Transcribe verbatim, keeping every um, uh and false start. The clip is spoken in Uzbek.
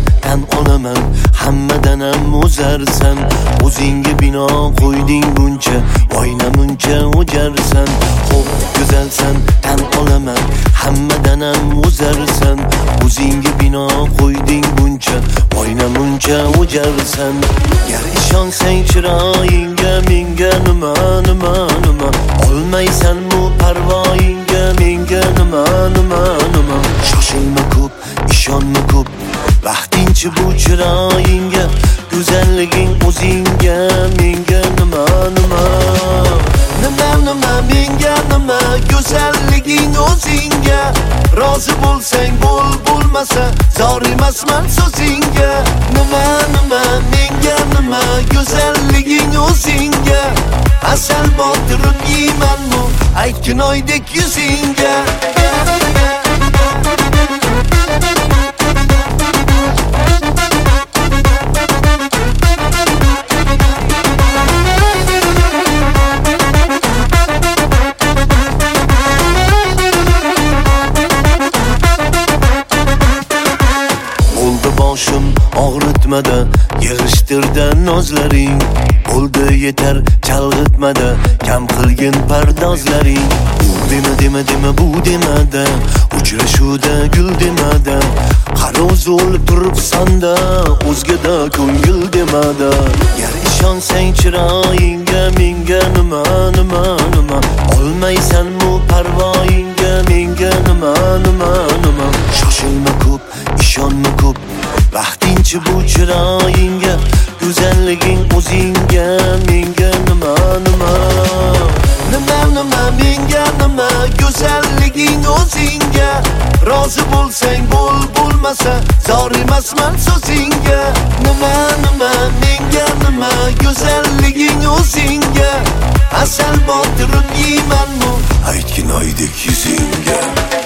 tan olaman, hammadan ham o'zarsan. O'zingga bino qo'yding buncha, o'ynamuncha o'jarsan. Xo'p, go'zalsan, tan olaman, hammadan ham o'zarsan. O'zingga bino qo'yding buncha, o'ynamuncha o'jarsan. Gar ishonsang chiroyingga, menga nima nima nima, olmaysan bu parvoyingga, menga nima nima nima. Shoshilma ko'p, ishonma ko'p, vaqtinchi bu chiroyingga, go'zalliging o'zingga, menga nima nima. Nima nima, menga nima, go'zalliging o'zingga. Rozi bo'lsang bo'l, bo'lmasa zor emasman so'zingga. Nima nima, menga nima, go'zalliging o'zingga. Asal botirib yeymanmi, aytgin oydek yuzingga. Boshim og'ritmada, yig'ishtirda nozlaring. Bo'ldi yetar, chalg'itmada, kam qilgin pardozlaring. U dema dema dema bu demada, uchrashuvda gul demada. Qaroz o'lib turibsanda, o'zgada ko'ngil demada. Gar ishonsang chiroyingga, menga nima nima nima, olmaysan bu parvoyingga, menga nima nima nima. Shoshilma ko'p, ishonma ko'p, vaqtinchi bu chiroyingga, go'zalliging o'zingga, menga nima nima. Nima nima, menga nima, go'zalliging o'zingga. Rozi bo'lsang bo'l, bo'lmasa zor emasman so'zingga. Nima nima, menga nima, go'zalliging o'zingga. Asal botirib yeymanmi, aytgin oydek yuzingga.